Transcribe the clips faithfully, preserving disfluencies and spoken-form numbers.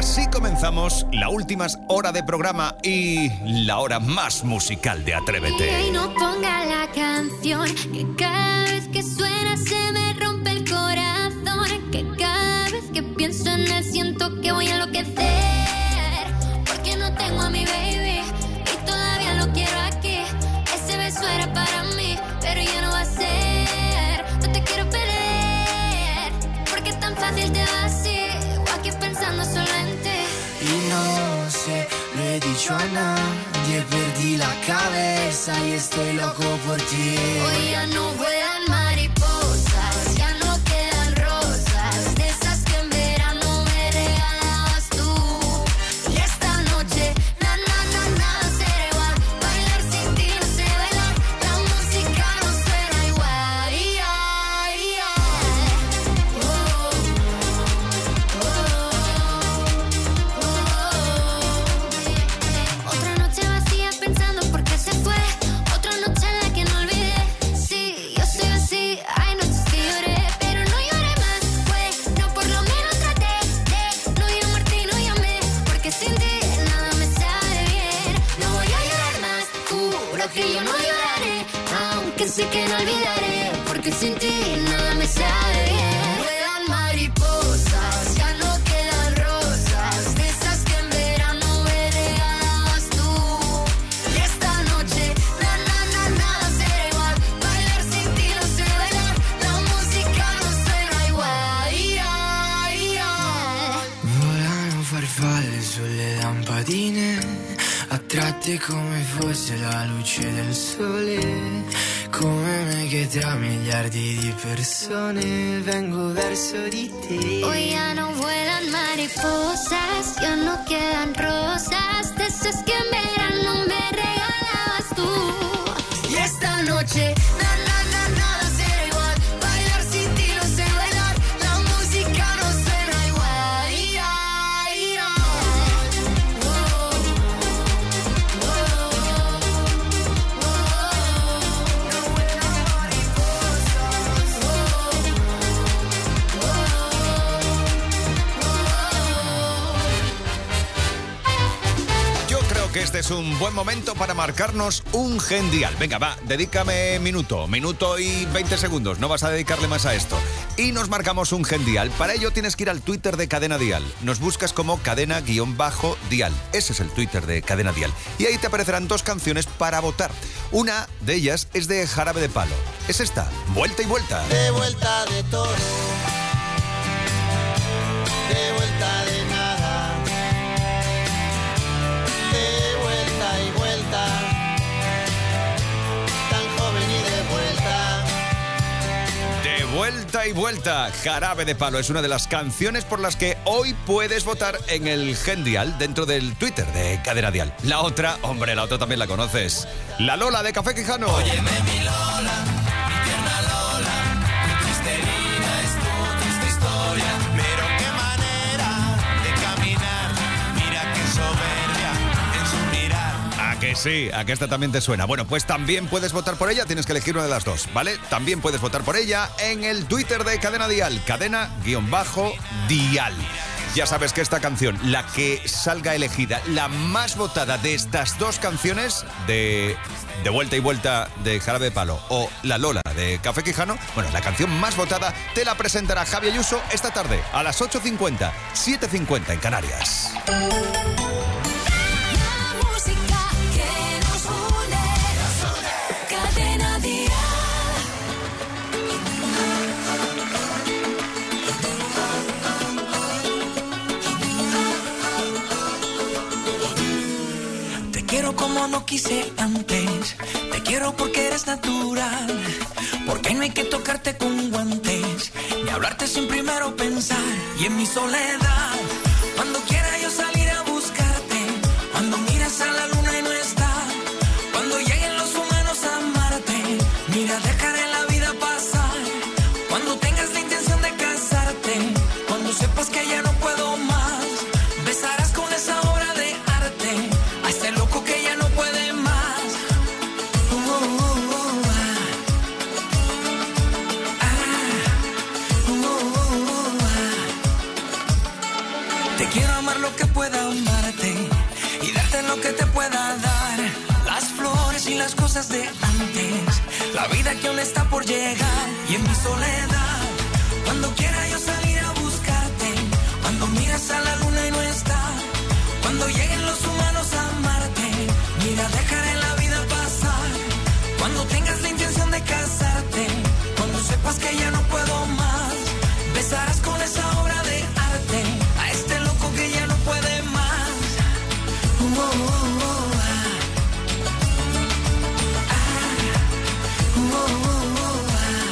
Así comenzamos la última hora de programa y la hora más musical de Atrévete. Y no ponga la canción, que cada vez que suena se me rompe el corazón, que cada vez que pienso en él siento que voy a enloquecer, porque no tengo a mi baby y todavía lo quiero aquí. Ese beso era para mí, pero ya no va a ser. No te quiero perder, porque es tan fácil te va así, o aquí pensando solo en ti. Y no sé, lo he dicho a nadie, perdí la cabeza y estoy loco por ti. Hoy ya no vuelan mariposas, ya no quedan rosas, de esas que en verano me regalabas tú. Y esta noche, na na na nada será igual, bailar sin ti no sé bailar, la música no suena igual. Y ay, ay, oh, oh, oh. Otra noche vacía pensando por qué se fue, otra noche en la que no olvidé. Sí, yo soy así, hay noches que lloré, pero no lloré más, güey. No, por lo menos traté de no llamarte y no llamé, porque sin ti nada me sabe bien. No voy a llorar más, juro que yo no lloraré, aunque sé que no olvidaré, porque sin ti nada me sabe bien. Vuelan mariposas, ya no quedan rosas, de esas que en verano me regalabas tú. Y esta noche, na na na nada será igual, bailar sin ti no sé bailar, la música no suena igual. Y ay, ay. Volano farfalle sulle lampadine, attratte come fosse la luce del sole, come me che tra miliardi di persone vengo verso di te. Hoy ya no vuelan mariposas, ya no quedan rosas, de esas que en verano me regalabas tú. Y esta noche, na na na nada será igual, bailar sin ti no sé bailar, la música no suena igual. Y ay, ay, oh, oh, oh, no vuelan mariposas, oh, oh, Yo creo que este es un buen momento para marcarnos un gendial. Venga, va, dedícame minuto, minuto y veinte segundos. No vas a dedicarle más a esto. Y nos marcamos un gendial. Para ello tienes que ir al Twitter de Cadena Dial. Nos buscas como cadena-dial. Ese es el Twitter de Cadena Dial. Y ahí te aparecerán dos canciones para votar. Una de ellas es de Jarabe de Palo. Es esta, Vuelta y Vuelta. De vuelta de todo, de vuelta de nada, de vuelta y vuelta, tan joven y de vuelta. De vuelta y vuelta, Jarabe de Palo es una de las canciones por las que hoy puedes votar en el Gendial dentro del Twitter de Cadena Dial. La otra, hombre, la otra también la conoces. La Lola de Café Quijano. Óyeme mi Lola, mi tierna Lola, mi triste vida es tu triste historia. Pero qué manera de caminar, mira qué soberbia en su mirar. ¿A que sí? ¿A que esta también te suena? Bueno, pues también puedes votar por ella, tienes que elegir una de las dos, ¿vale? También puedes votar por ella en el Twitter de Cadena Dial, cadena-dial. Ya sabes que esta canción, la que salga elegida, la más votada de estas dos canciones, de, de Vuelta y Vuelta de Jarabe de Palo o La Lola de Café Quijano, bueno, la canción más votada te la presentará Javi Ayuso esta tarde a las ocho cincuenta, siete cincuenta en Canarias. la música que nos une, Cadena Dial. Te quiero como no quise antes, te quiero porque eres natural, porque no hay que tocarte con guantes, ni hablarte sin primero pensar. Y en mi soledad, cuando quiera yo salir a buscarte, cuando miras a la luna y no está, cuando lleguen los humanos a amarte, mira, dejaré la vida pasar, cuando tengas la intención de casarte, cuando sepas que ya no puedo más, besarás con esa obra de arte a ese loco que ya no puede más. Uh, uh, uh, ah. Ah. Uh, uh, uh, ah. Te quiero amar lo que cosas de antes, la vida que aún está por llegar. Y en mi soledad, cuando quiera yo salir a buscarte, cuando miras a la luna y no está, cuando lleguen los humanos a amarte, mira, dejaré la vida pasar. Cuando tengas la intención de casarte, cuando sepas que ya no puedo más, besarás con esa obra de arte a este loco que ya no puede más. Uh, uh, uh, uh, ah. Ah. Uh, uh, uh, ah.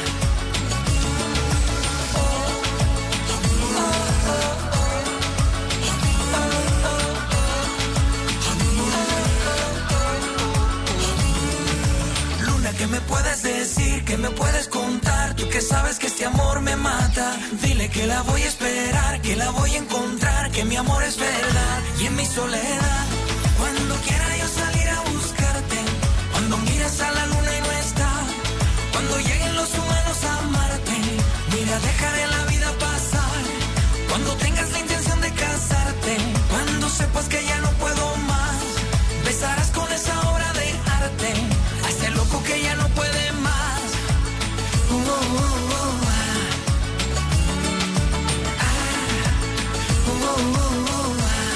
Luna, ¿qué me puedes decir? ¿Qué me puedes contar? Tú que sabes que este amor me mata. Dile que la voy a esperar, que la voy a encontrar, que mi amor es verdad. Y en mi soledad, cuando quiera yo salir a buscarte, cuando miras a la luna y no está, cuando lleguen los humanos a amarte, mira, dejaré la vida pasar. Cuando tengas la intención de casarte, cuando sepas que ya no puedo más, besarás con esa obra de arte a ese loco que ya no puede más. Uh, uh, uh, uh, ah. Ah. Uh, uh, uh, ah.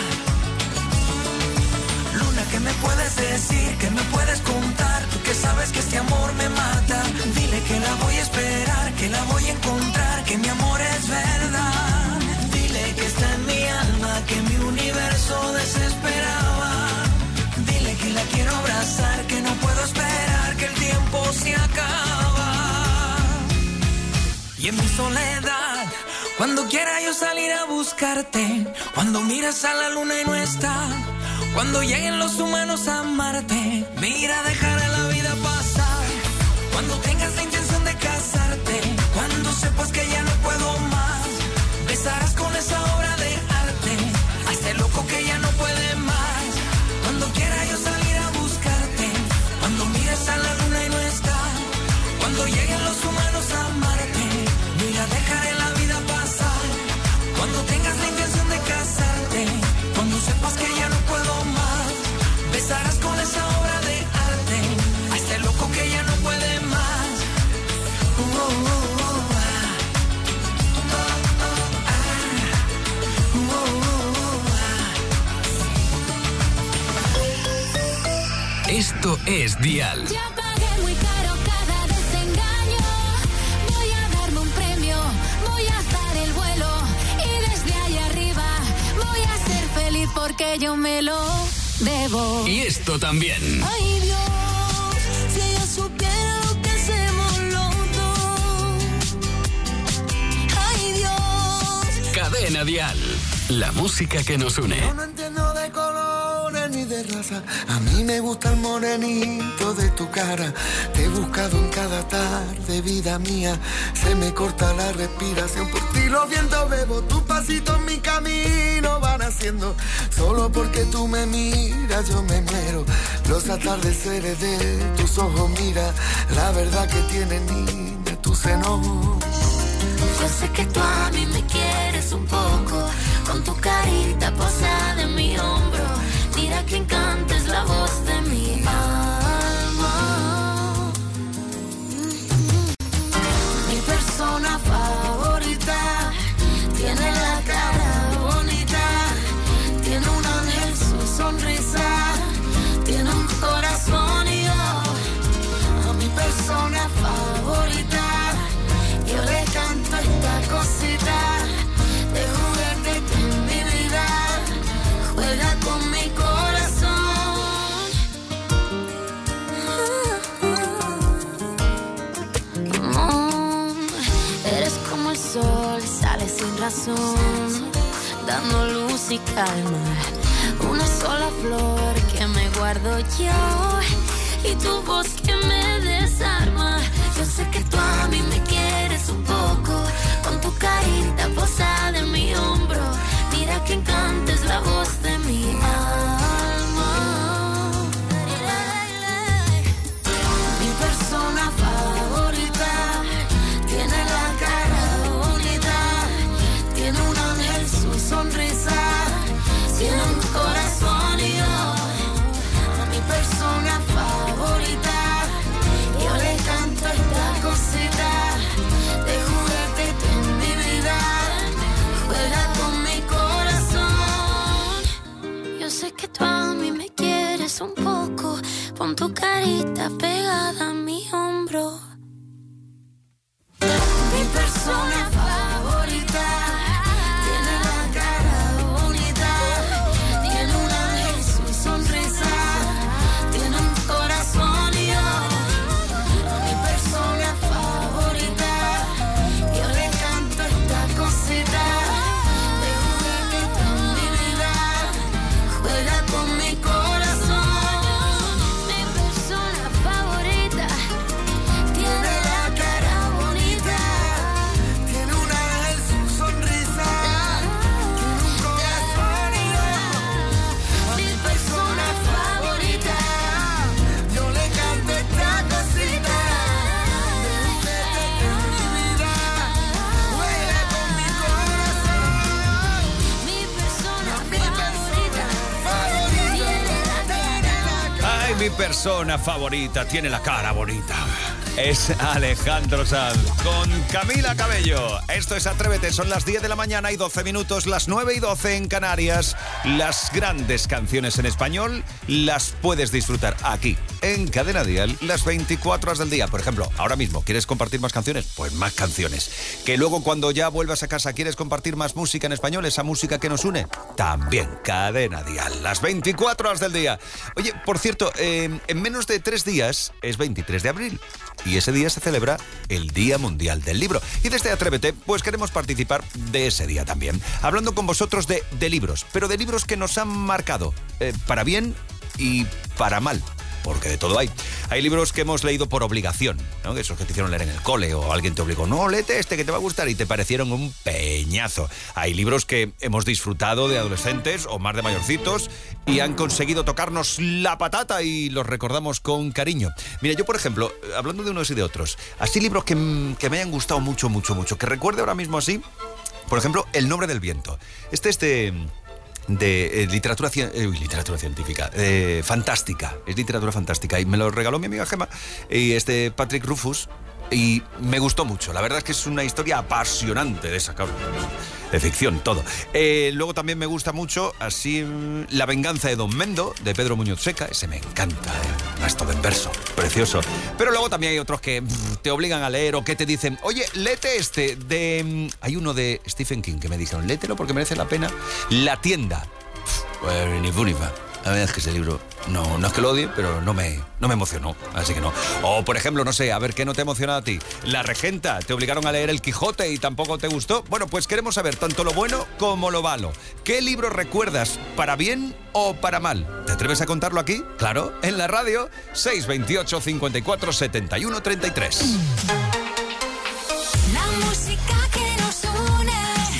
Luna, ¿qué me puedes decir? ¿Qué me puedes contar? Tú que sabes que este amor me mata. Dile que la voy a esperar, que la voy a encontrar, que mi amor es verdad. Dile que está en mi alma, que mi universo desesperaba. Dile que la quiero abrazar, que no puedo esperar, que el tiempo se acaba. Y en mi soledad, cuando quiera yo salir a buscarte, cuando miras a la luna y no está, cuando lleguen los humanos a amarte, mira, dejaré la vida pasar. Cuando tengas la intención de casarte, cuando sepas que ya no puedo más, besarás con esa obra de arte a este loco que ya no puede más. Cuando quiera yo salir a buscarte, cuando mires a la luna y no está, cuando lleguen los humanos a amarte, mira, dejaré la vida pasar. Cuando tengas la intención de casarte, cuando sepas que ya no puedo más, besarás con esa obra de arte a este loco que ya no puede más. Uh, uh, uh, uh, ah. Uh, uh, ah. Uh, uh, uh, ah. Esto es Dial. Ya pagué muy caro cada desengaño. Voy a darme un premio, voy a dar el vuelo. Y desde ahí arriba voy a ser feliz porque yo me lo debo. Y esto también. Ay Dios, si ella supiera lo que hacemos los dos. Ay Dios. Cadena Dial. La música que nos une. Yo no entiendo de colores ni de raza. A mí me gusta el morenito de tu cara. Te he buscado en cada tarde, vida mía. Se me corta la respiración. Por ti los vientos bebo. Tus pasitos en mi camino van haciendo. Solo porque tú me miras yo me muero. Los atardeceres de tus ojos, mira. La verdad que tiene niña tu seno. Yo sé que tú a mí me quieres un poco, con tu carita posada en mi hombro. Mira que encanta es la voz de mi alma. Mi persona favorita tiene la cara bonita, tiene un ángel su sonrisa, tiene un corazón y yo a mi persona favorita yo le canto esta cosita de juguete que en mi vida juega con mi corazón. Mm, eres como el sol, sale sin razón, dando luz y calma. Una sola flor que me guardo yo y tu voz que me desarma. Yo sé que tú a mí me quieres un poco, con tu carita posada en mi hombro. Mira que encanta es la voz de mi alma. Mi persona favorita tiene la cara bonita, tiene un ángel su sonrisa, tiene un corazón y yo a mi persona favorita persona favorita tiene la cara bonita. Es Alejandro Sanz con Camila Cabello. Esto es Atrévete, son las diez de la mañana y doce minutos, las nueve y doce en Canarias. Las grandes canciones en español las puedes disfrutar aquí, en Cadena Dial, las veinticuatro horas del día. Por ejemplo, ahora mismo, ¿quieres compartir más canciones? Pues más canciones. Que luego cuando ya vuelvas a casa, ¿quieres compartir más música en español? Esa música que nos une. También Cadena Dial, las veinticuatro horas del día. Oye, por cierto, eh, en menos de tres días es veintitrés de abril. Y ese día se celebra el Día Mundial del Libro. Y desde Atrévete, pues queremos participar de ese día también. Hablando con vosotros de, de libros, pero de libros que nos han marcado, eh, para bien y para mal. Porque de todo hay. Hay libros que hemos leído por obligación, ¿no? Esos que te hicieron leer en el cole o alguien te obligó. No, léete este que te va a gustar y te parecieron un peñazo. Hay libros que hemos disfrutado de adolescentes o más de mayorcitos y han conseguido tocarnos la patata y los recordamos con cariño. Mira, yo por ejemplo, hablando de unos y de otros, así libros que, que me hayan gustado mucho, mucho, mucho, que recuerde ahora mismo así, por ejemplo, El nombre del viento. Este es de... de eh, literatura, eh, literatura científica, eh, fantástica, es literatura fantástica, y me lo regaló mi amiga Gemma, y es de Patrick Rufus, y me gustó mucho. La verdad es que es una historia apasionante de esa, de ficción, todo. Eh, luego también me gusta mucho, así, La venganza de Don Mendo, de Pedro Muñoz Seca. Ese me encanta, ¿eh? Es todo en verso, precioso. Pero luego también hay otros que pff, te obligan a leer o que te dicen, oye, léete este, de... Hay uno de Stephen King que me dijeron, léetelo porque merece la pena. La tienda. Pues ni fu ni fa. La verdad es que ese libro, no, no es que lo odie, pero no me, no me emocionó, así que no. O, por ejemplo, no sé, a ver, ¿qué no te emociona a ti? La Regenta, ¿te obligaron a leer El Quijote y tampoco te gustó? Bueno, pues queremos saber tanto lo bueno como lo malo. ¿Qué libro recuerdas, para bien o para mal? ¿Te atreves a contarlo aquí? Claro, en la radio, seis veintiocho, cincuenta y cuatro, setenta y uno, treinta y tres. La música que nos une.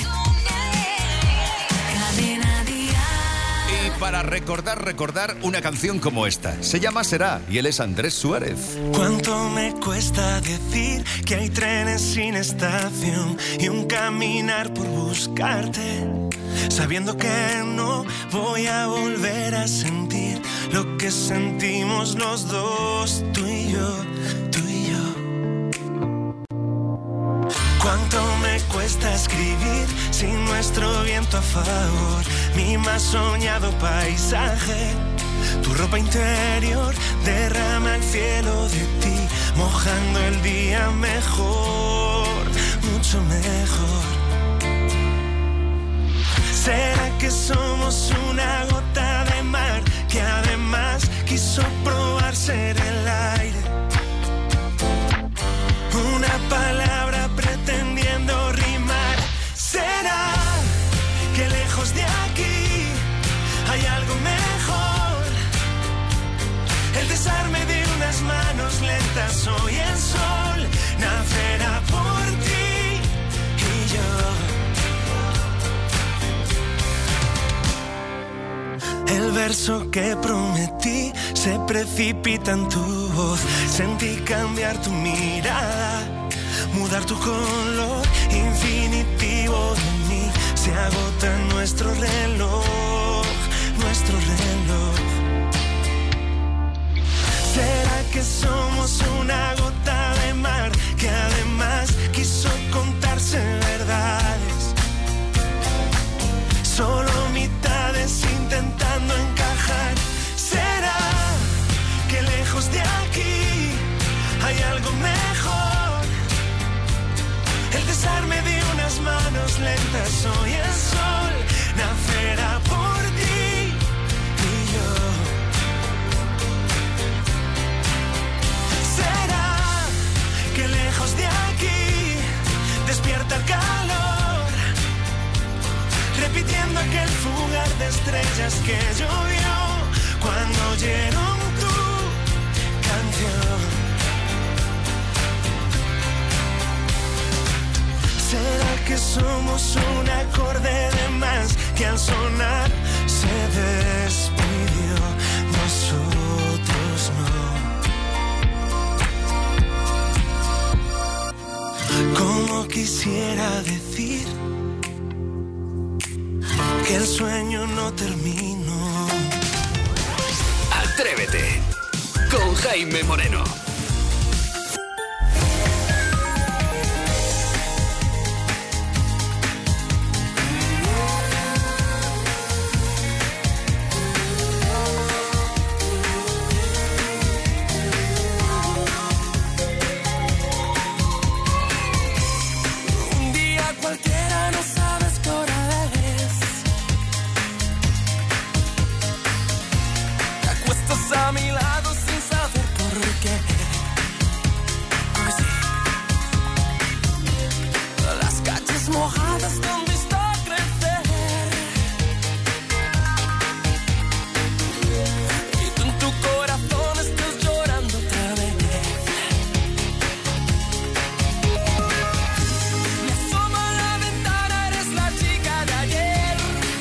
Cadena Dial. Y para recordar, recordar una canción como esta. Se llama Será y él es Andrés Suárez. ¿Cuánto me cuesta decir que hay trenes sin estación y un caminar por buscarte? Sabiendo que no voy a volver a sentir lo que sentimos los dos, tú y yo, tú y yo. ¿Cuánto me cuesta escribir sin nuestro viento a favor? Mi más soñado paisaje, tu ropa interior derrama el cielo de ti, mojando el día mejor, mucho mejor. ¿Será que somos una gota de mar que además quiso probar ser el aire? Una palabra pretendiendo rimar. ¿Será que lejos de aquí hay algo mejor? El desarme de unas manos lentas, hoy el sol nacerá por ti y yo. El verso que prometí se precipita en tu voz. Sentí cambiar tu mirada, mudar tu color infinitivo de mí. Se agota nuestro reloj, nuestro reloj. ¿Será que somos una gota de mar que además quiso contarse verdades? Solo mitades intentando encajar. ¿Será que lejos de aquí hay algo mejor? El desarme de unas manos lentas, hoy el sol nacerá por ti y yo. ¿Será que lejos de aquí despierta el calor? Repitiendo aquel fugar de estrellas que llovió cuando oyeron tu canción. ¿Será que somos un acorde de más que al sonar se despidió? Nosotros no. Como quisiera decir que el sueño no terminó. Atrévete. con Jaime Moreno. A mi lado sin saber por qué. Pues sí. Las calles mojadas te han visto crecer. Y tú en tu corazón estás llorando otra vez. Me asomo a la ventana, eres la chica de ayer.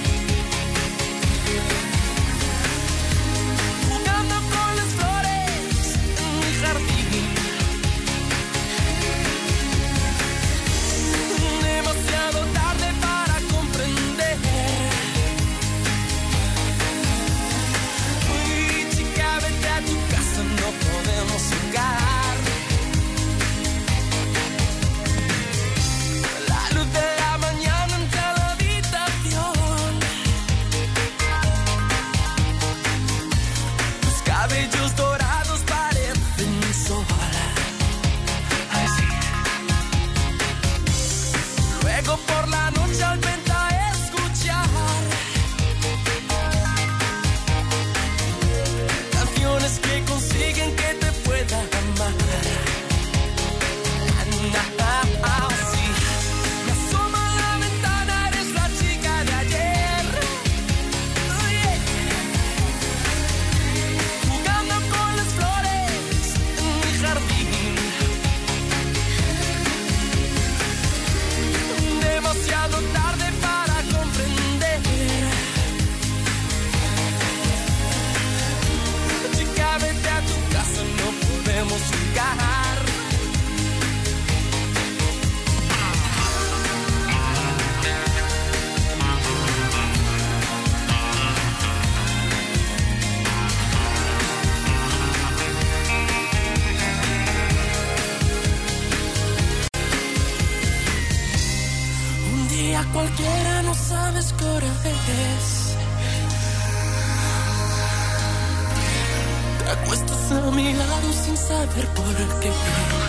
Cualquiera, no sabes qué hora es. Te acuestas a mi lado sin saber por qué.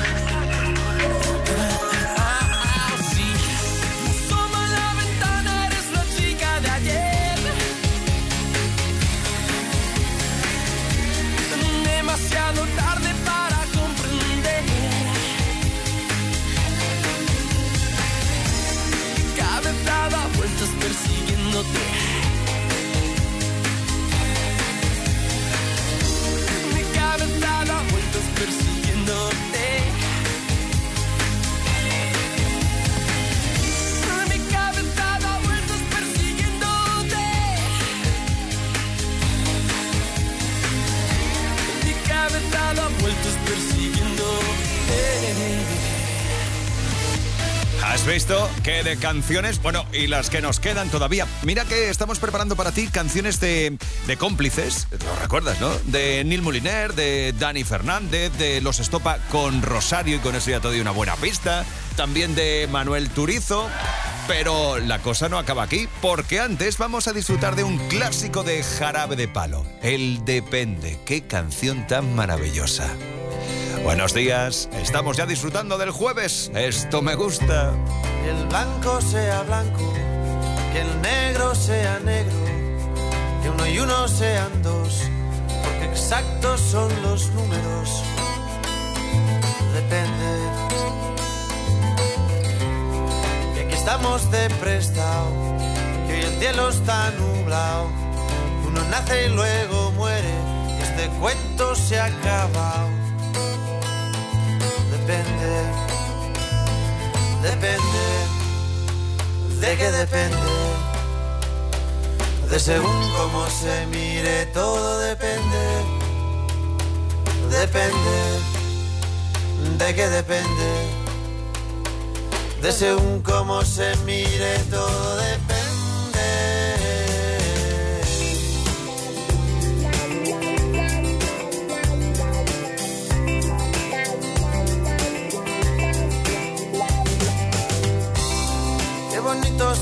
Ah, ah, sí. Me asomo a la ventana, eres la chica de ayer. Demasiado tarde para comprender. Daba vueltas persiguiéndote. Mi cabeza daba vueltas persiguiéndote. Mi cabeza daba vueltas persiguiéndote. Mi cabeza daba vueltas persiguiéndote. ¿Has visto que de canciones, bueno, y las que nos quedan todavía? Mira que estamos preparando para ti canciones de, de cómplices, lo recuerdas, ¿no? De Neil Moliner, de Dani Fernández, de Los Estopa con Rosario, y con eso ya te doy una buena pista. También de Manuel Turizo. Pero la cosa no acaba aquí, porque antes vamos a disfrutar de un clásico de Jarabe de Palo, El Depende. ¡Qué canción tan maravillosa! Buenos días, estamos ya disfrutando del jueves. Esto me gusta. Que el blanco sea blanco, que el negro sea negro, que uno y uno sean dos, porque exactos son los números. Depende. Que aquí estamos de prestado, que hoy el cielo está nublado. Uno nace y luego muere, y este cuento se ha acabado. Depende, depende, ¿de qué depende? De según cómo se mire, todo depende. Depende, ¿de qué depende? De según cómo se mire, todo depende.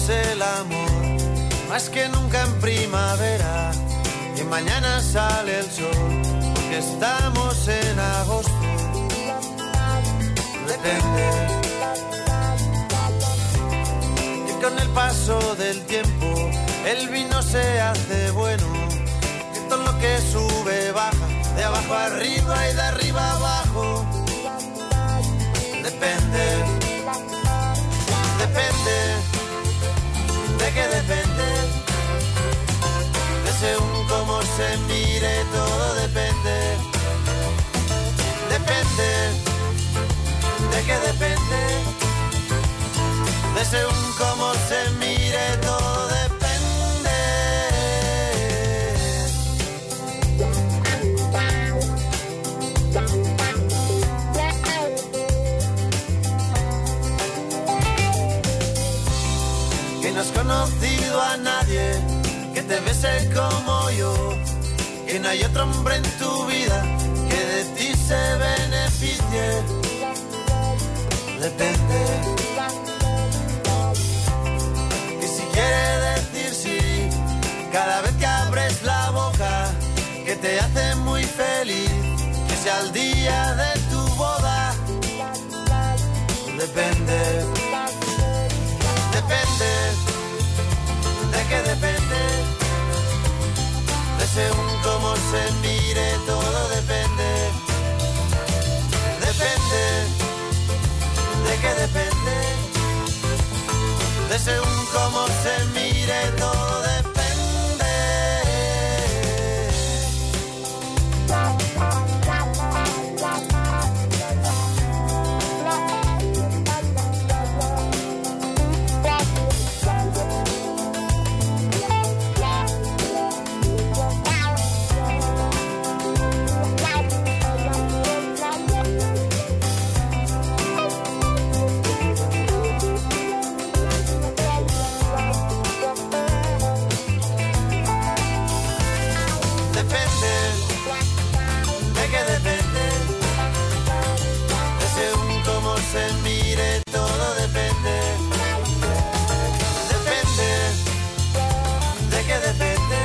el amor, más que nunca en primavera, y mañana sale el sol, porque estamos en agosto. Depende. Y con el paso del tiempo, el vino se hace bueno, y todo lo que sube baja, de abajo arriba y de arriba abajo. Depende. Depende. ¿De qué depende? De según cómo se mire, todo depende. Depende. ¿De qué depende? De según cómo se mire, todo depende. Que no has conocido a nadie que te bese como yo, que no hay otro hombre en tu vida que de ti se beneficie. Depende. Y si quiere decir sí, cada vez que abres la boca, que te hace muy feliz, que sea el día de tu boda. Depende. Depende. ¿De qué depende? De según cómo se mire, todo depende. Depende. ¿De qué depende? De según cómo se mire, todo depende. Se mire, todo depende. Depende. ¿De qué depende?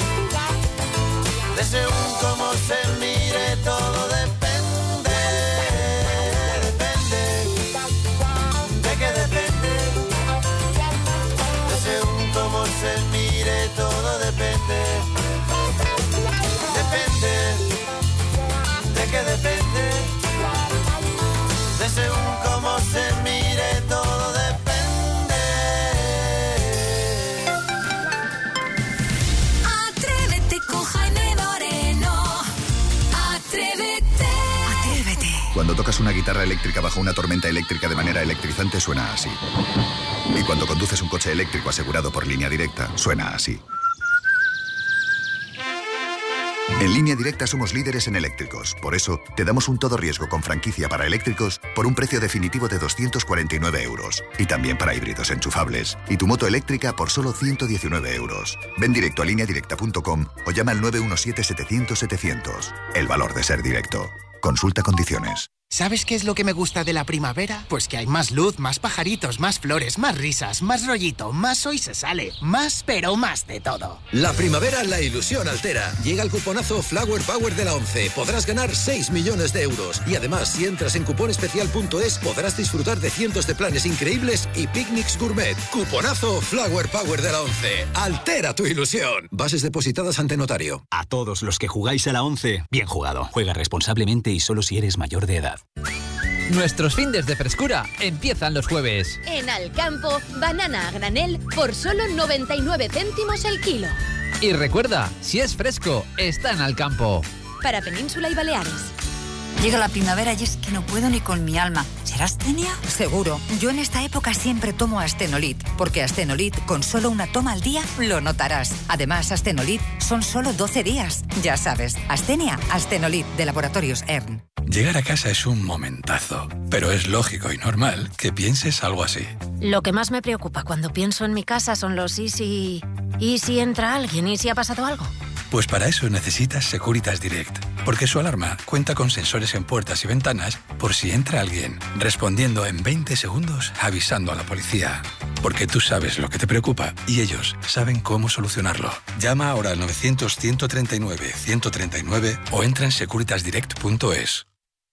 De según cómo se mire, todo depende. Depende. ¿De qué depende? De según cómo se mire, todo depende. Depende. ¿De qué depende? De según cómo se mire, todo depende. Atrévete con Jaime Moreno. Atrévete. Atrévete. Cuando tocas una guitarra eléctrica bajo una tormenta eléctrica de manera electrizante, suena así. Y cuando conduces un coche eléctrico asegurado por Línea Directa, suena así. En Línea Directa somos líderes en eléctricos. Por eso, te damos un todo riesgo con franquicia para eléctricos por un precio definitivo de doscientos cuarenta y nueve euros. Y también para híbridos enchufables. Y tu moto eléctrica por solo ciento diecinueve euros. Ven directo a línea directa punto com o llama al nueve uno siete, setecientos, setecientos. El valor de ser directo. Consulta condiciones. ¿Sabes qué es lo que me gusta de la primavera? Pues que hay más luz, más pajaritos, más flores, más risas, más rollito, más hoy se sale, más pero más de todo. La primavera la ilusión altera. Llega el cuponazo Flower Power de la ONCE. Podrás ganar seis millones de euros. Y además, si entras en cuponespecial punto es, podrás disfrutar de cientos de planes increíbles y picnics gourmet. Cuponazo Flower Power de la ONCE. Altera tu ilusión. Bases depositadas ante notario. A todos los que jugáis a la ONCE, bien jugado. Juega responsablemente y solo si eres mayor de edad. Nuestros findes de frescura empiezan los jueves. En Alcampo, banana a granel por solo noventa y nueve céntimos el kilo. Y recuerda, si es fresco, está en Alcampo. Para Península y Baleares. Llega la primavera y es que no puedo ni con mi alma. ¿Será astenia? Seguro. Yo en esta época siempre tomo Astenolit, porque Astenolit con solo una toma al día lo notarás. Además, Astenolit son solo doce días. Ya sabes, Astenia, Astenolit de Laboratorios E R N. Llegar a casa es un momentazo, pero es lógico y normal que pienses algo así. Lo que más me preocupa cuando pienso en mi casa son los y si... ¿Y si entra alguien? ¿Y si ha pasado algo? Pues para eso necesitas Securitas Direct, porque su alarma cuenta con sensores en puertas y ventanas por si entra alguien, respondiendo en veinte segundos avisando a la policía. Porque tú sabes lo que te preocupa y ellos saben cómo solucionarlo. Llama ahora al novecientos, ciento treinta y nueve, ciento treinta y nueve o entra en securitas direct punto es.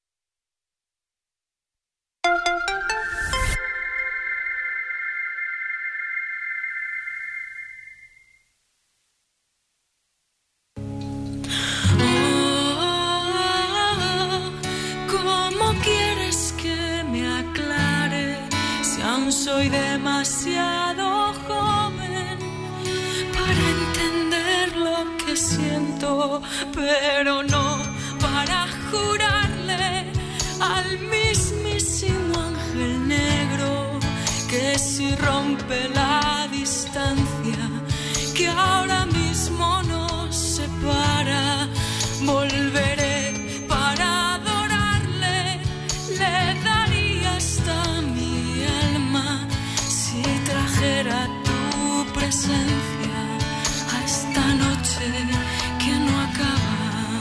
Soy demasiado joven para entender lo que siento, pero no para jurarle al mismísimo ángel negro que si rompe la distancia que ahora mismo nos separa, volveré para adorarle, le daría hasta mi alma si trajera tu presencia a esta noche que no acaba.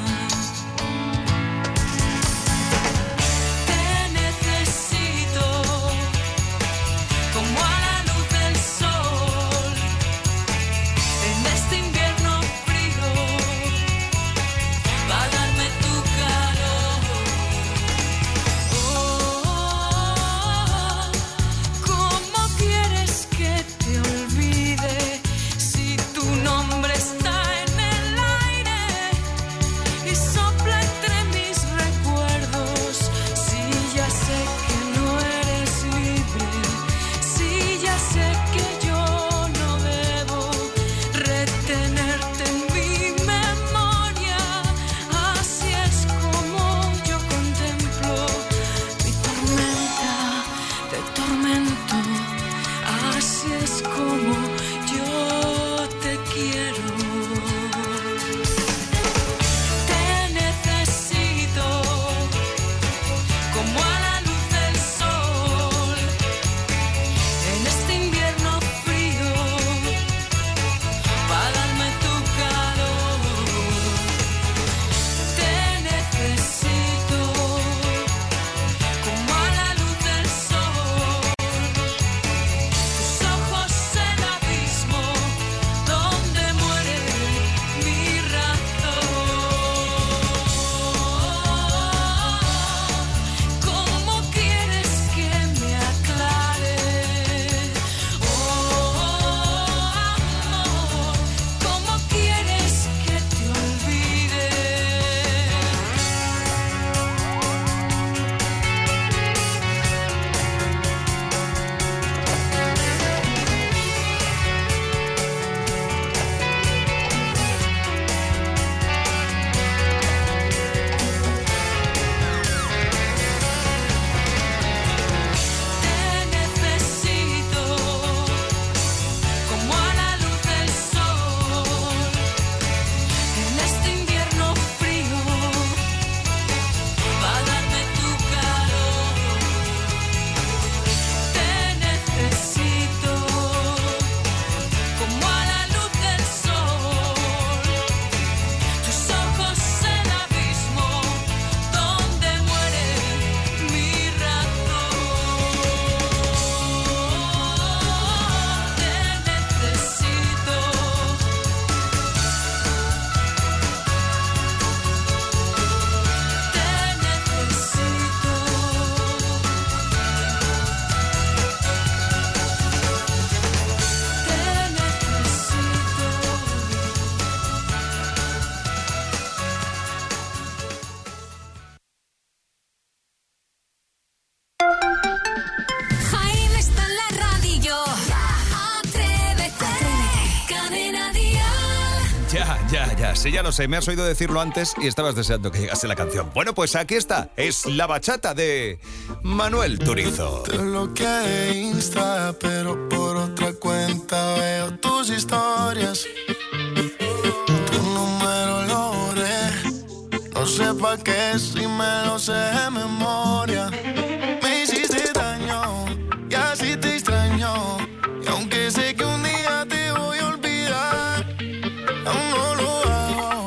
Te necesito como a la luz del sol en este invierno frío para darme tu calor. Oh, ¿cómo quieres que te olvide si tu nombre está en el aire y sopla entre mis recuerdos? Si ya sé que no eres libre, si ya sé que yo no debo retenerte en mi memoria, así es como yo contemplo mi tormenta de tormento, así es como yo te quiero. Te necesito como a la luz del sol en este invierno frío para darme tu calor. Te necesito como a la luz del sol, tus ojos el abismo donde muere mi razón. ¿Cómo quieres que me aclare? Oh, amor, ¿cómo quieres que te olvide? Te necesito como a la luz del sol en este invierno frío para darme tu calor. Te necesito como a la luz del sol, tus ojos el abismo donde muere mi razón. Te necesito. Te necesito. Te Jaime está en la radio. Atrévete. Cadena Dial. Ya, ya, ya, sí, ya lo sé, me has oído decirlo antes y estabas deseando que llegase la canción. Bueno, pues aquí está, es La Bachata de Manuel Turizo. Te bloqueé de Insta, pero por otra cuenta veo tus historias. Tu número lo borré, no sé pa' qué si me lo sé de memoria. Me hiciste daño y así te extraño, y aunque sé que un día te voy a olvidar, aún no lo hago.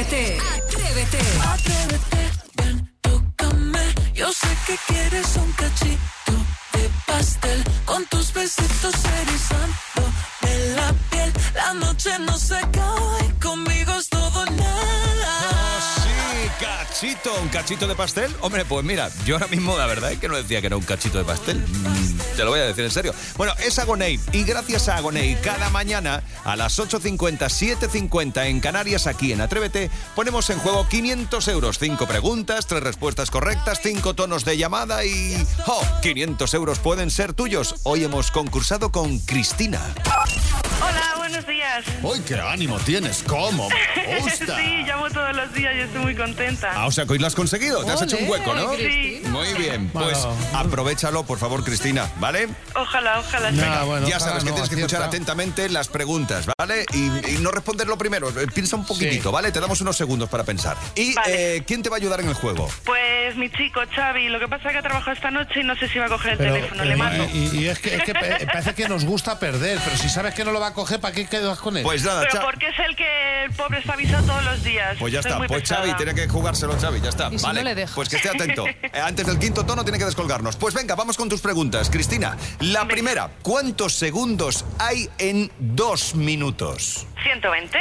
Atrévete, atrévete. Atrévete, ven, tócame. Yo sé que quieres un cachito de pastel. Con tus besitos erizando de la piel. La noche no se acaba y conmigo es todo nada. Sí, cachito, un cachito de pastel. Hombre, pues mira, yo ahora mismo la verdad es que no decía que era un cachito de pastel. Mm, te lo voy a decir en serio. Bueno, es Agoney y gracias a Agoney cada mañana a las ocho cincuenta, siete cincuenta en Canarias, aquí en Atrévete, ponemos en juego quinientos euros. Cinco preguntas, tres respuestas correctas, cinco tonos de llamada y... ¡oh! quinientos euros pueden ser tuyos. Hoy hemos concursado con Cristina. Hola, buenos días. ¡Uy, qué ánimo tienes! ¿Cómo? Me gusta. Sí, llamo todos los días y estoy muy contenta. Ah, o sea que hoy lo has conseguido. Te has hecho un hueco, ¿no? Sí. Muy bien. Pues aprovechalo, por favor, Cristina, ¿vale? Ojalá, ojalá. sí. Venga, bueno, ya sabes ojalá que no, tienes que escuchar acierta. atentamente las preguntas, ¿vale? Y, y no responder lo primero. eh, Piensa un poquitito, Sí. ¿vale? Te damos unos segundos para pensar. Y, Vale. eh, ¿quién te va a ayudar en el juego? Pues mi chico, Xavi, lo que pasa es que ha trabajado esta noche y no sé si va a coger el Pero, teléfono. eh, Le mando. y, y es que, es que pe- parece que nos gusta perder, pero si sabes que no lo va a coger, ¿para qué quedas con él? Pues nada, Pero Cha- porque es el que el pobre está avisado todos los días. Pues ya Estoy está, muy pues pesada. Xavi, tiene que jugárselo, Xavi, ya está. ¿Y si vale, no le dejas? pues que esté atento. Eh, Antes del quinto tono tiene que descolgarnos. Pues venga, vamos con tus preguntas. Cristina, la primera, ¿cuántos segundos hay en dos minutos? ciento veinte.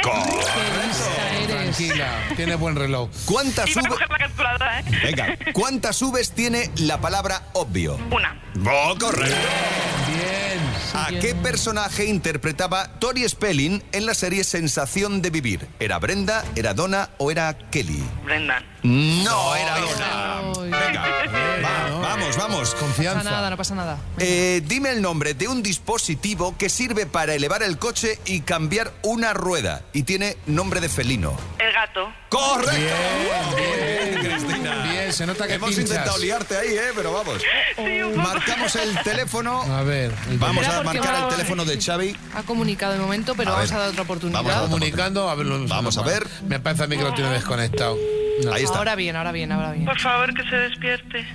Tranquila, tiene buen reloj. ¿Cuántas Iba a sube- coger la calculadora, ¿eh? Venga, ¿cuántas subes tiene la palabra obvio? Una. Oh, correcto. Bien. ¿A qué personaje interpretaba Tori Spelling en la serie Sensación de Vivir? ¿Era Brenda, era Donna o era Kelly? Brenda. No, era Donna. Venga, va, vamos, vamos. No pasa nada, no pasa nada. Eh, dime el nombre de un dispositivo que sirve para elevar el coche y cambiar una rueda. Y tiene nombre de felino. El gato. ¡Correcto! Bien, Cristina. Bien, se nota que Hemos pinchas. intentado liarte ahí, ¿eh? Pero vamos. Marcamos el teléfono. A ver. el- Vamos Mira, a porque marcar el va- teléfono de Xavi. Ha comunicado de momento, pero A vamos ver. a dar otra oportunidad. Vamos a dar otra Comunicando, a ver, lo- Vamos a bueno, ver. Me parece a mí que lo tiene desconectado. No. Ahí está. Ahora bien, ahora bien, ahora bien. Por favor, que se despierte.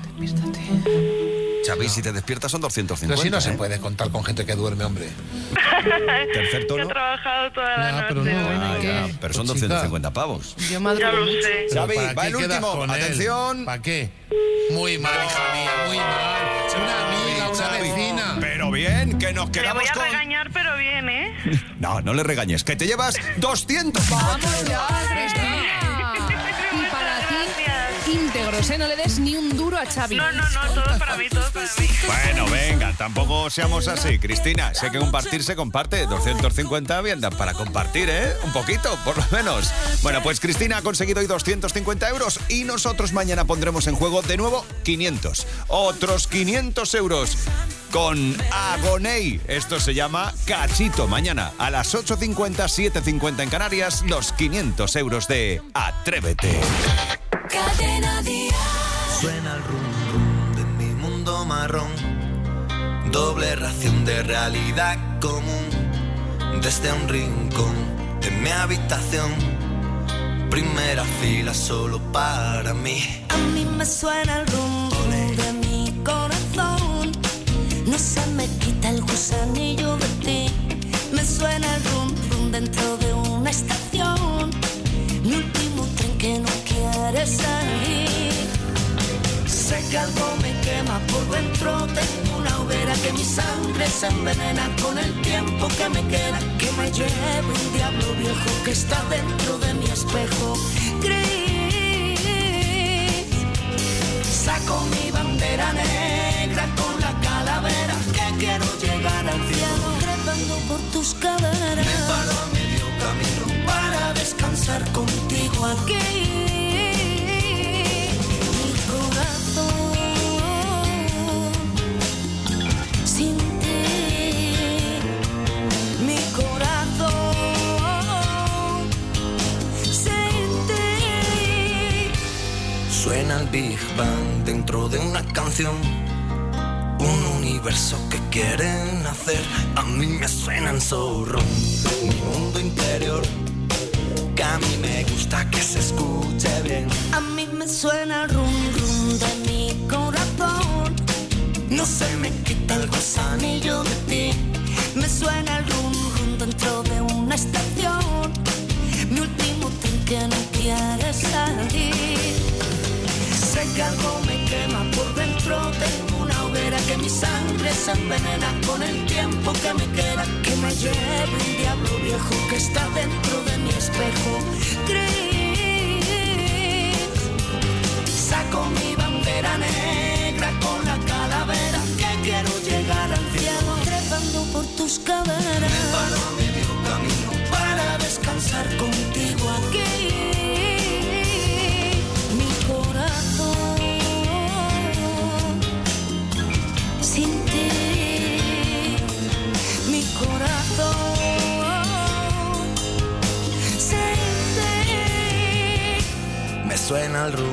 Xavi, si te despiertas son doscientos Pero cincuenta. si no se ¿eh? puede contar con gente que duerme, hombre. Tercer He tono. trabajado toda la Ya, noche. pero no, bueno, Ah, ¿y qué? ya, pero son Pues, doscientos cincuenta pavos. Yo madrugo Ya lo mucho. sé. Xavi, ¿Para va qué el quedas último. con él? Atención. ¿Para qué? Muy mal, hija mía, muy mal. Una amiga, una Xavi. vecina. Pero bien, que nos Le quedamos voy a con... regañar, pero bien, ¿eh? No, no le regañes, que te llevas doscientos. ¡Vamos ya, Cristina! Y para ti, íntegros, ¿eh? No le des ni un duro a Xavi. No, no, no, todo para mí, todo para mí. Bueno, venga, tampoco seamos así, Cristina. Sé que compartir se comparte. doscientos cincuenta bien dan para compartir, ¿eh? Un poquito, por lo menos. Bueno, pues Cristina ha conseguido hoy doscientos cincuenta euros y nosotros mañana pondremos en juego de nuevo quinientos. Otros quinientos euros con Agoney. Esto se llama Cachito. Mañana a las ocho cincuenta, siete cincuenta en Canarias, los quinientos euros de Atrévete. Cadena Dial. Suena el rum rum de mi mundo marrón. Doble ración de realidad común. Desde un rincón de mi habitación. Primera fila solo para mí. A mí me suena el rum rum de mi corazón. No se me quita el gusanillo de ti. Me suena el rum rum dentro de una estación. Mi último tren que no quiere salir. Sé que algo me quema por dentro. Tengo una hoguera que mi sangre se envenena con el tiempo que me queda. Que me lleve un diablo viejo que está dentro de mi espejo gris. Saco mi bandera negra con la calavera que quiero llegar al cielo trepando por tus caderas. Me paro a medio camino para descansar contigo aquí. Mi corazón sin ti, mi corazón sin ti. Suena el Big Bang dentro de una canción. Un universo que quieren hacer. A mí me suenan zorro. Mi mundo interior. Que a mí me gusta que se escuche bien. A mí me suena el rum rum de mi corazón. No se me quita el gusanillo de ti. Me suena el rum rum dentro de una estación. Mi último tren que no quiero quieres salir. Sé que algo me quema por dentro, tengo una hoguera que mi sangre se envenena con el tiempo que me queda, que me lleve un diablo viejo que está dentro de mi espejo gris. Saco mi bandera negra con la calavera, que quiero llegar al cielo trepando por tus caderas. Me paro a medio camino para descansar contigo aquí. Mi corazón sin ti, mi corazón sin ti. Me suena el rum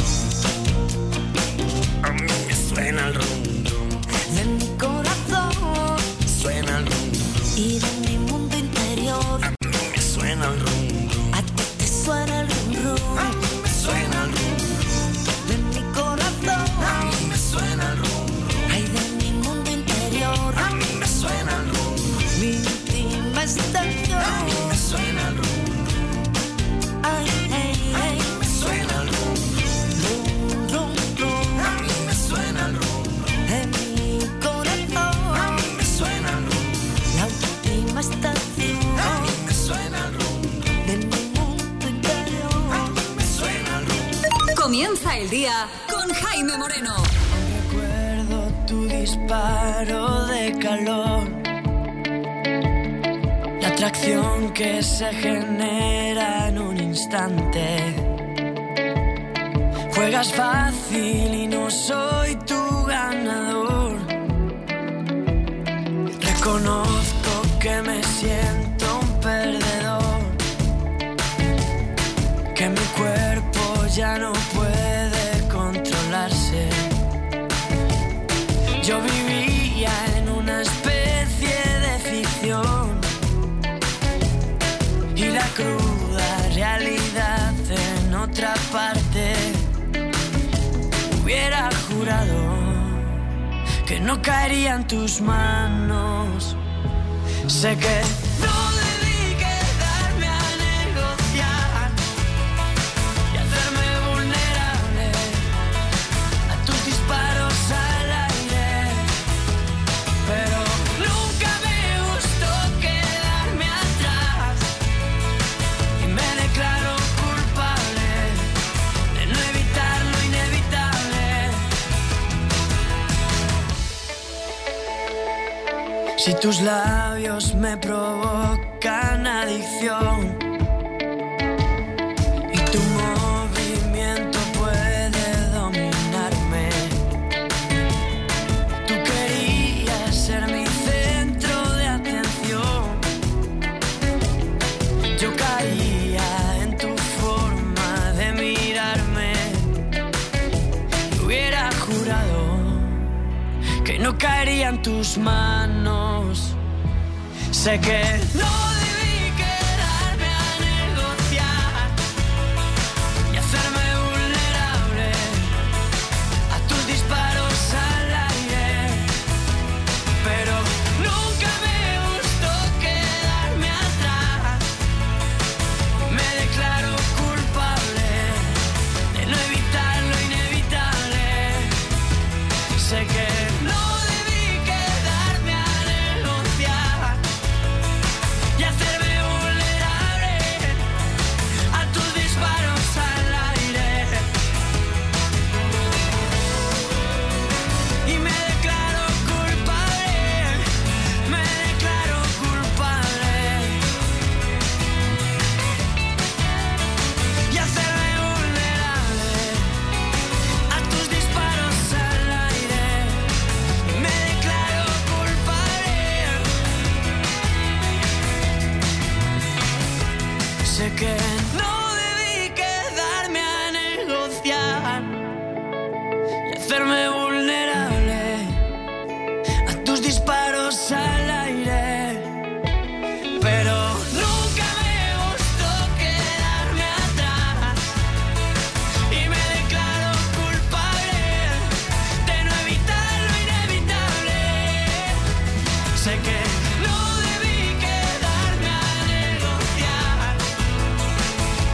rum, a mí me suena el rum rum. De mi corazón suena el rum rum, y de mi mundo interior a mí me suena el rum rum. A ti te suena el rum rum, a mí me suena el rum rum. de mi corazón A mí me suena el rum rum, ay, de mi mundo interior a mí me suena el rum rum. mi última estación. A mí me suena el rum rum, Ay, ay, a ay, mí me suena el rum rum. rum rum rum, A mí me suena el rum rum, de mi a corazón mí me suena el rum rum. la última estación. A mí me suena el rum rum, De mi mundo interior. a mí me suena el rum rum. Comienza el día con Jaime Moreno. Recuerdo tu disparo de calor, la atracción que se genera en un instante. Juegas fácil y no soy tu ganador. Reconozco que me siento un perdedor, que mi cuerpo ya no puede controlarse. Yo vivía en una especie de ficción y la cruda realidad en otra parte. Hubiera jurado que no caería en tus manos. Sé que no debí quedarme a negociar y hacerme vulnerable a tus disparos al aire, pero nunca me gustó quedarme atrás y me declaro culpable de no evitar lo inevitable. Si tus labios me provocan adicción y tu movimiento puede dominarme, tú querías ser mi centro de atención. Yo caía en tu forma de mirarme y hubiera jurado que no caería en tus manos. Sé que no debí quedarme a negociar y hacerme vulnerable a tus disparos al aire, pero nunca me gustó quedarme atrás. Me declaro culpable de no evitar lo inevitable. Sé que no debí quedarme a negociar y hacerme vulnerable a tus disparos al aire, y me declaro culpable, me declaro culpable, y hacerme vulnerable a tus disparos al aire, me declaro culpable. Sé que no debí quedarme a negociar y hacerme vulnerable a tus disparos al aire, pero nunca me gustó quedarme atrás y me declaro culpable de no evitar lo inevitable. Sé que no debí quedarme a negociar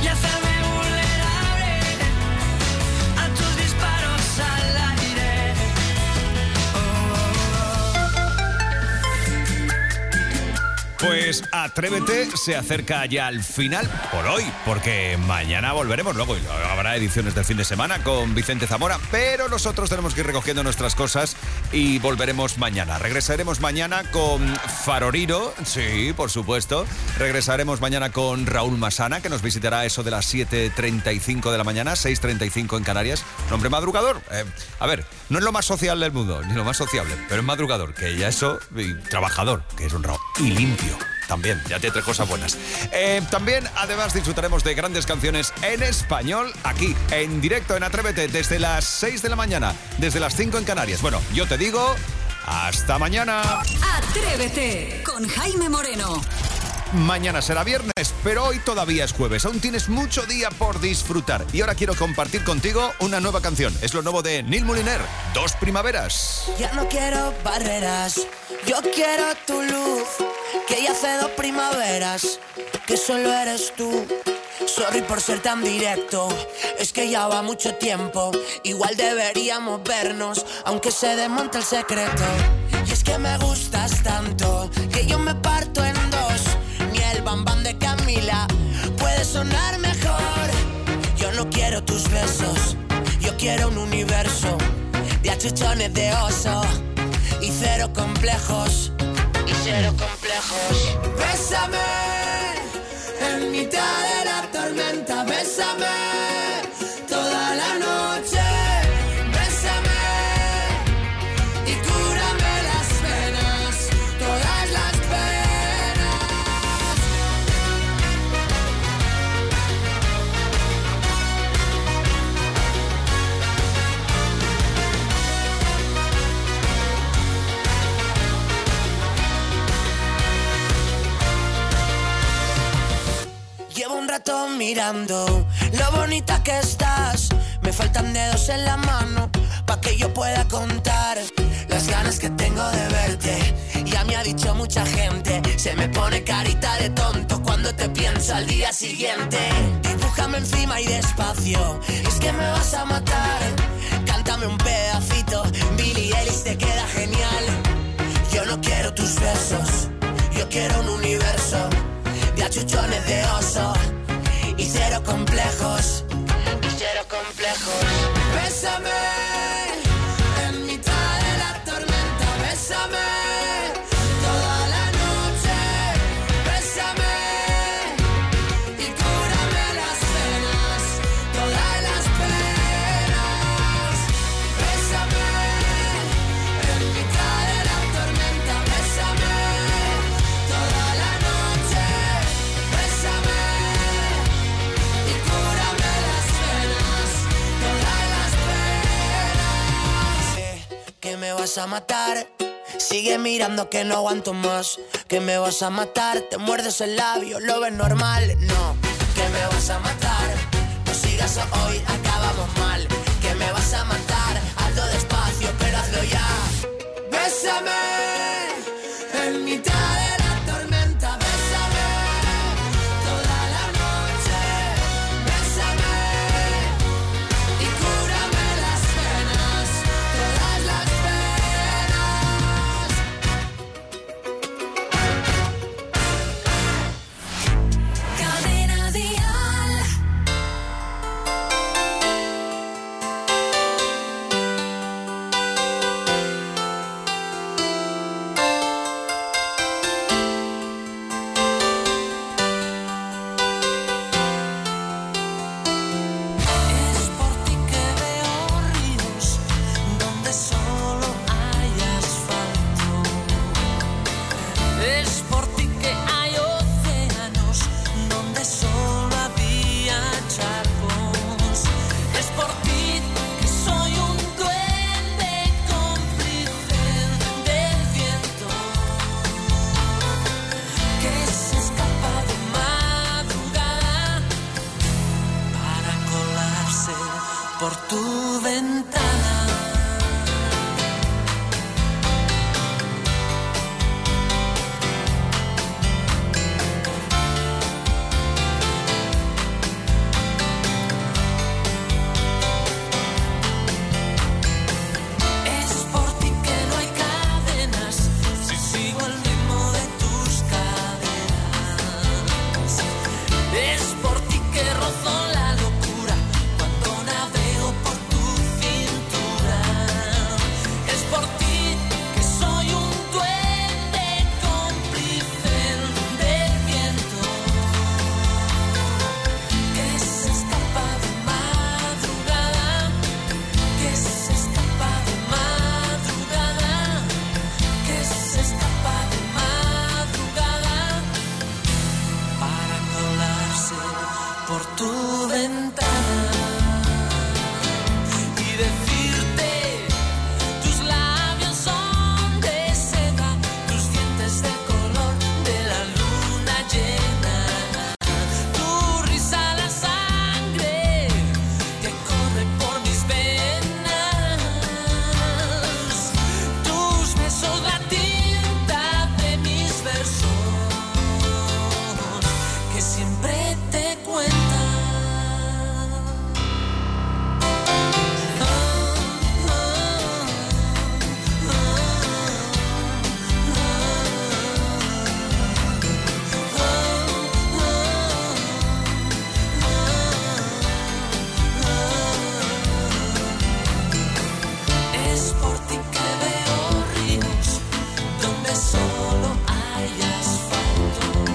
Pues Atrévete se acerca ya al final por hoy, porque mañana volveremos luego y habrá ediciones del fin de semana con Vicente Zamora, pero nosotros tenemos que ir recogiendo nuestras cosas y volveremos mañana. Regresaremos mañana con Faroriro, sí, por supuesto. Regresaremos mañana con Raúl Masana, que nos visitará eso de las siete treinta y cinco de la mañana, seis treinta y cinco en Canarias. Nombre madrugador. Eh, a ver, no es lo más social del mundo, ni lo más sociable, pero es madrugador, que ya eso, y trabajador, que es honrado, y limpio. También, ya tiene tres cosas buenas. Eh, también, además, disfrutaremos de grandes canciones en español aquí, en directo en Atrévete, desde las seis de la mañana, desde las cinco en Canarias. Bueno, yo te digo, hasta mañana. Atrévete con Jaime Moreno. Mañana será viernes, pero hoy todavía es jueves. Aún tienes mucho día por disfrutar. Y ahora quiero compartir contigo una nueva canción. Es lo nuevo de Neil Moliner, Dos Primaveras. Ya no quiero barreras, yo quiero tu luz. Que ya hace dos primaveras, que solo eres tú. Sorry por ser tan directo, es que ya va mucho tiempo. Igual deberíamos vernos, aunque se desmonte el secreto. Y es que me gustas tanto, que yo me parto en dos. Ni el bambán de Camila puede sonar mejor. Yo no quiero tus besos, yo quiero un universo de achuchones de oso y cero complejos. Y cero complejos. Bésame en mitad de la tormenta, bésame toda la noche, bésame y cúrame las penas, todas las penas. Llevo un rato mirando lo bonita que estás. Me faltan dedos en la mano pa' que yo pueda contar las ganas que tengo de verte. Ya me ha dicho mucha gente, se me pone carita de tonto cuando te pienso al día siguiente. Dibújame encima y despacio, es que me vas a matar. Cántame un pedacito, Billie Eilish te queda genial. Yo no quiero tus besos, yo quiero un universo de achuchones de oso y cero complejos, y cero complejos. Bésame en mitad de la tormenta, bésame toda la noche, bésame y cúrame las penas, todas las penas. Bésame en mitad de la tormenta, bésame toda la noche, bésame y cúrame las penas, todas las penas. Sé que me vas a matar, sigue mirando que no aguanto más. Que me vas a matar, te muerdes el labio, lo ves normal. No, que me vas a matar, no sigas hoy, acabamos mal. Que me vas a matar, hazlo despacio, pero hazlo ya. Bésame en mitad de la tormenta, bésame toda la noche, bésame y cúrame las penas, todas las penas. Cadena Dial. Es por ti que veo ríos donde solo hay asfalto. Es por ti que hay océanos donde solo había charcos. Es por ti que soy un duende cómplice del viento que se escapa de madrugada para colarse por tu ventana. Es por ti que no hay cadenas si sigo el ritmo de tus caderas. por tu ventana y decirte, tus labios son de seda, tus dientes del color de la luna llena, tu risa la sangre que corre por mis venas, tus besos la tinta de mis versos que siempre te cuentan. Es por ti que veo ríos donde solo hay asfalto.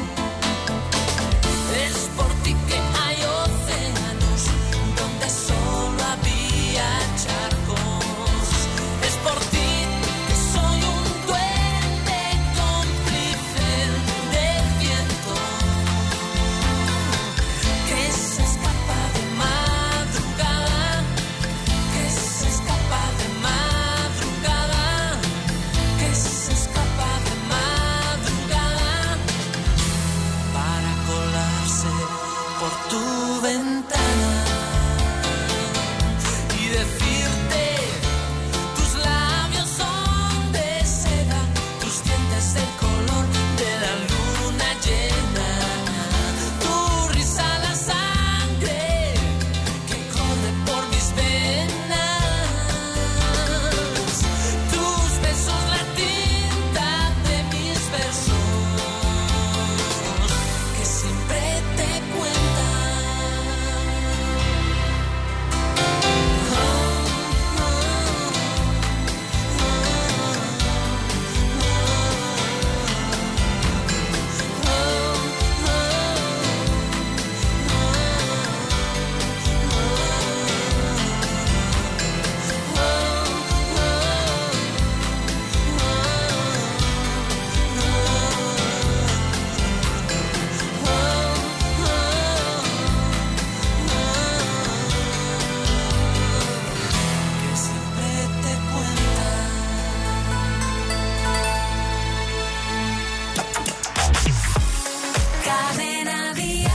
Es por ti que hay océanos donde solo había charcos. Es por ti que soy un duende cómplice del viento que se escapa de madrugada, que se escapa de madrugada, que se escapa de madrugada para colarse por tu ventana y decirte, tus labios son de seda, tus dientes del color de la luna llena, tu risa la sangre que corre por mis venas, tus besos la tinta de mis versos que siempre te cuentan. Que siempre te cuentan. Cadena Dial.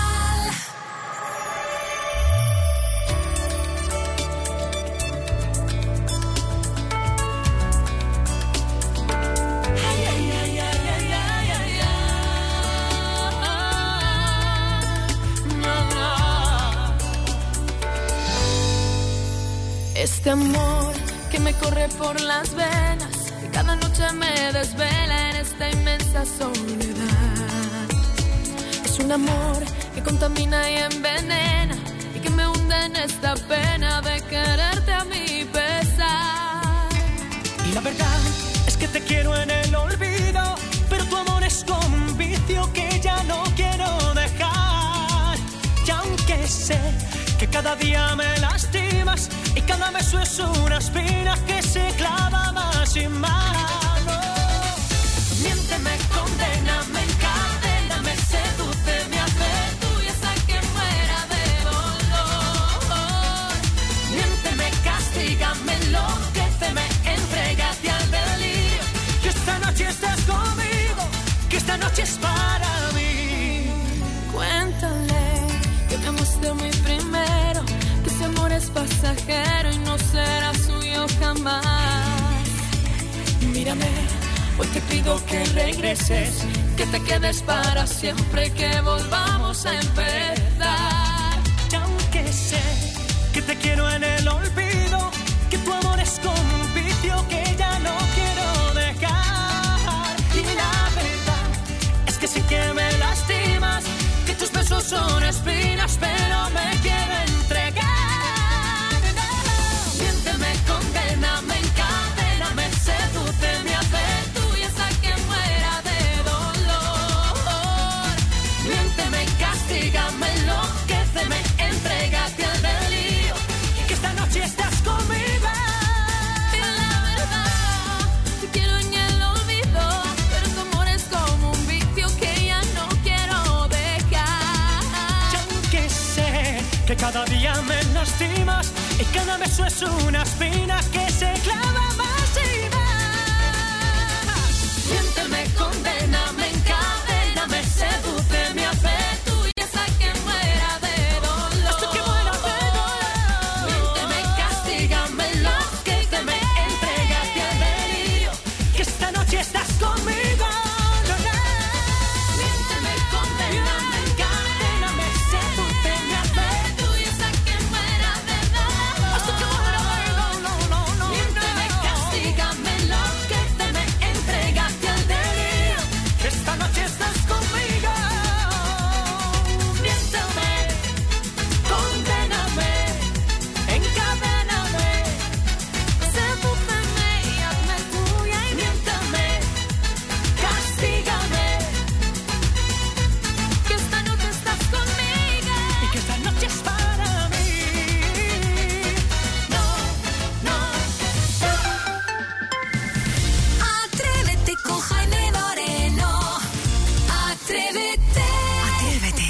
Ay, ay, ay, ay, ay, ay, ay, ay. No, no. Este amor que me corre por las venas, que cada noche me desvela en esta inmensa soledad. Es un amor que contamina y envenena y que me hunde en esta pena de quererte a mi pesar. Y la verdad es que te quiero en el olvido, pero tu amor es como un vicio que ya no quiero dejar. Y aunque sé que cada día me lastimas y cada beso es una espina que se clava más y más. No. Miénteme, condena, me encadena, me seduce, me hace tuya hasta que muera de dolor. Miénteme, castígame, enloquéceme, entrégate al delirio. Que esta noche estás conmigo, que esta noche es para mí. Cuéntale que me amaste muy primero, que ese amor es pasajero y no será suyo jamás. Mírame, hoy te pido que regreses, que te quedes para siempre, que volvamos a empezar. Y aunque sé que te quiero en el olvido, que tu amor es como un vicio que ya no quiero dejar. Y la verdad es que sí que me lastimas, que tus besos son espinas, pero me quiero entregar. Miénteme, condena, me encadena, me seduce, me hace tuya hasta que muera de dolor. Miénteme, castígame, enloquéceme, entrégate al delirio. Que esta noche estás conmigo. Y la verdad, te quiero en el olvido, pero tu amor es como un vicio que ya no quiero dejar. que cada día me lastimas y cada beso es una espina que se clava más y más. Miénteme, condéname, encadéname, sedúceme, hazme tuya hasta que muera de dolor. Hasta que muera de dolor. Miénteme, castígame, enloquéceme, entrégate al delirio, que esta noche estás conmigo. Miénteme, condéname, encadéname, sedúceme, hazme tuya hasta que muera de dolor. Hasta que muera de dolor. Miénteme, castígame, enloquéceme, entrégate al delirio, que esta noche estás conmigo. miénteme, condéname, encadéname, sedúceme y hazme tuya y miéntame, castígame, que esta noche estás conmigo y que esta noche es para mí. no, no. Atrévete con Jaime Moreno. Atrévete. Atrévete.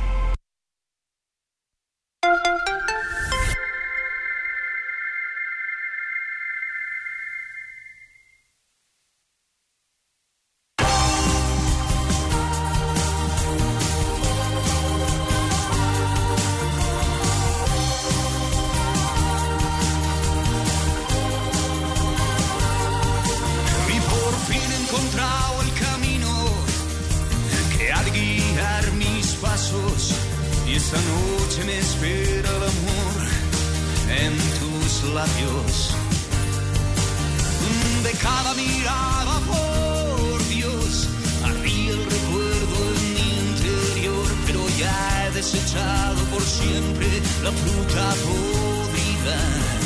Y por fin he encontrado el camino que ha de guiar mis pasos. Y esta noche me espera el amor en tus labios. De cada mirada, por Dios, ardía el recuerdo en mi interior. Pero ya he desechado por siempre la fruta podrida.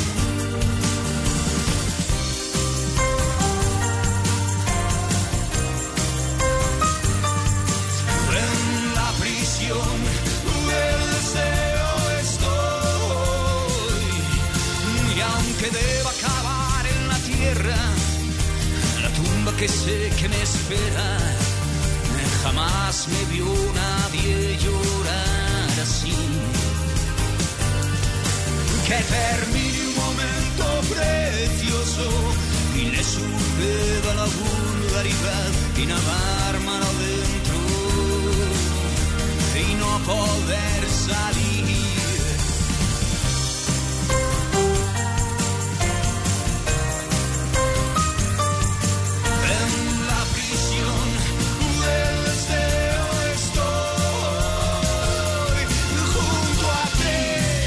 En la prisión del deseo estoy, y aunque deba acabar en la tierra, la tumba que sé que me espera, jamás me vio nadie llorar así. Que termine un momento precioso y le suceda la vulgaridad y nadar mal adentro y no poder salir. En la prisión del deseo estoy junto a ti.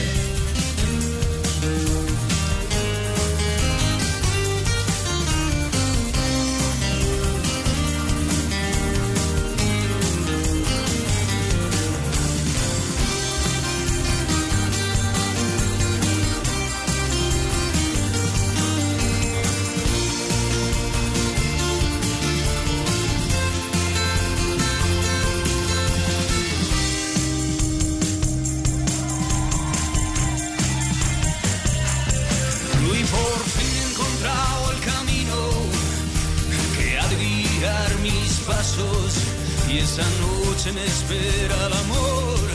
Y por fin he encontrado el camino que ha de guiar mis pasos. Y esa noche me espera el amor